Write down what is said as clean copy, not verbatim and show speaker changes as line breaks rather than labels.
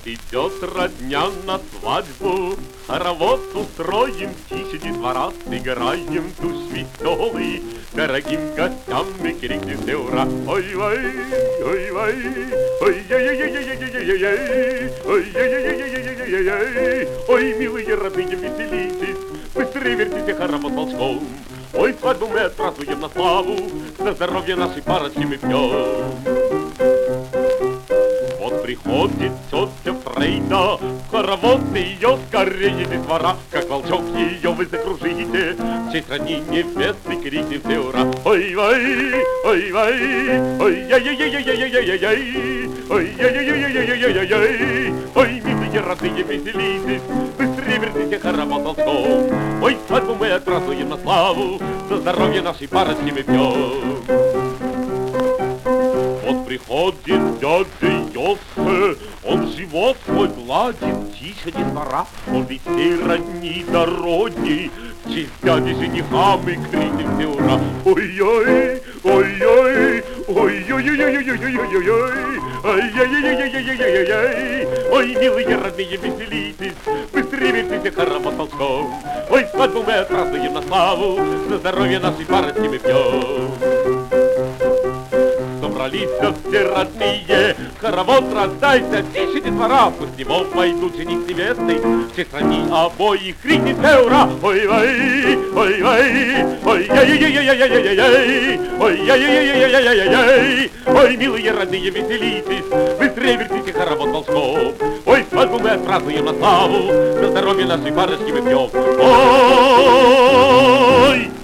Идет родня на свадьбу, хоровод устроим, тише детвора, сыграем туз веселый, дорогим гостям мы крикнем все ура. Ой-вай, ой-вай, ой-яй-яй-яй-яй-яй-яй, ой-яй-яй-яй-яй-яй-яй, ой, милые родные, веселитесь, быстрее вертите хоровод волчком. Ой, свадьбу мы отпразднуем на славу, за здоровье нашей парочки мы пьем. Вот приходит тетя Фрейда, в хоровод ее скорее детвора, как волчок ее вы закружите, в честь родни невесты крикнем все ура. Ой-вай, ой-вай, ой-яй-яй-яй-яй-яй-яй-яй, ой-яй-яй-яй-яй-яй-яй, ой, милые родные, веселитесь, быстрее вертите хоровод волчком. Ой, свадьбу мы отпразднуем на славу, за здоровье нашей парочки мы пьем. Вот приходит дядя Йоссе, он живот свой гладит, тише детвора, он ведь всей родни дородней, в честь дяди жениха мы крикнем все ура. Ой-ой, ой-ой, ой-ой-ой-ой-ой-ой-ой-ой, ой-ой-ой-ой-ой-ой-ой-ой, ой, милые родные, веселитесь, быстрее вертите хоровод волчком. Ой, свадьбу мы отпразднуем на славу, за здоровье нашей парочки мы пьем. Собрались все родные, хоровод раздайся, тише детвора, пусть в него пойдут жених с невестой, в честь родни обоих крикнет все ура. Ой-вай, ой-вай, ой-яй-яй-яй-яй-яй-яй, ой-яй-яй-яй-яй-яй-яй, ой, милые родные, веселитесь, быстрее вертите хоровод волчком. Ой, свадьбу мы отпразднуем на славу, за здоровье нашей парочки мы пьем. Ой!